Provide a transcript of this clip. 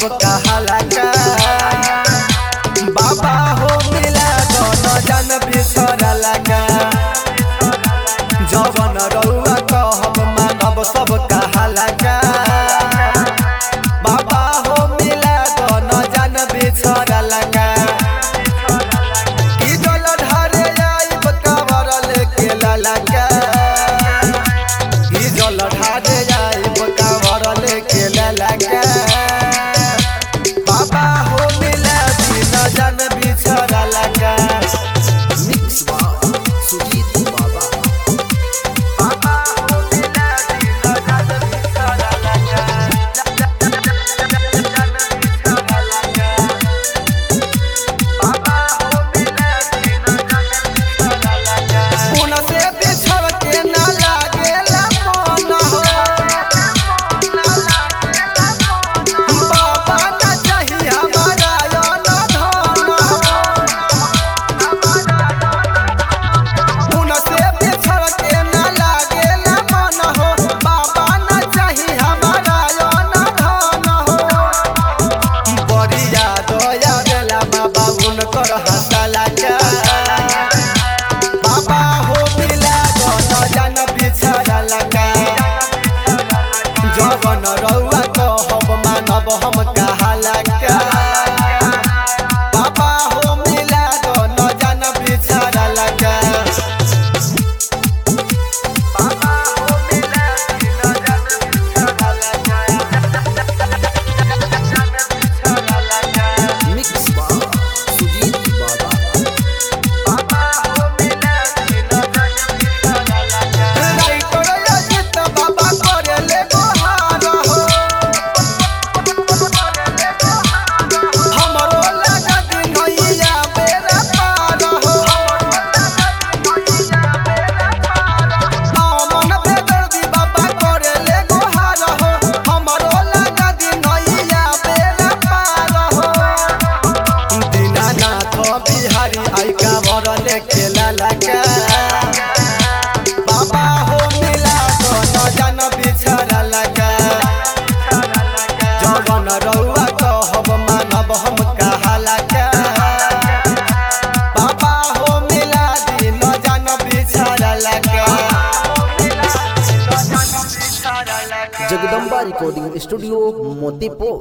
सब कहाला का बाबा हो मिला दो न जान बिछड़ा लगा जवन रउआ कहब मानब सब कहाला का बाबा हो मिला दो न जान बिछड़ा लगा ई जल ढारे आइब कावर लेके ललका ई जल ढारे आइब कावर लेके ललका बाबा हो मिला दी न जान बिछड़ा लगा मिक्स बाय सुजीत बाबा। बाबा हो मिला दी न जान बिछड़ा लगा जान बिछड़ा लगा बाबा हो मिला दी न जान बिछड़ा लगा उन से बिछड़ के ना लागेला मन हो बाबा ना चाहिए हमारा यो न धन उन से बिछड़ के ना लागेला मन हो बाबा ना चाहिए हमारा यो न धन हो बड़ी याद आवेला बाबा उनकर हंसला का बाबा हो मिला दो न जान बिछड़ा लगा जवन रउआ कहब मानब हम कहाला का बाबा हो मिला दो न जान बिछड़ा लगा बाबा हो मिला दी न जान बिछड़ा लगा जान बिछड़ा लगा मिक्स बाय सुजीत बाबा। बाबा हो मिला दी न जान बिछड़ा लगा राइटर अजित बाबा करेले गोहार हो हमरो लगा दी नैया बेरा पार हो मन बेदर्दी बाबा करेले गोहार हो हमरो लगा दी नैया बेरा पार हो दीनानाथ बिहारी आई कावर लेके ललका बाबा हो मिला दो न जान बिछड़ा लगा जवन रउआ कहब मानब हम कहाला का बाबा हो मिला दी न जान बिछड़ा लगा जगदम्बा रिकॉर्डिंग स्टूडियो मोतीपुर।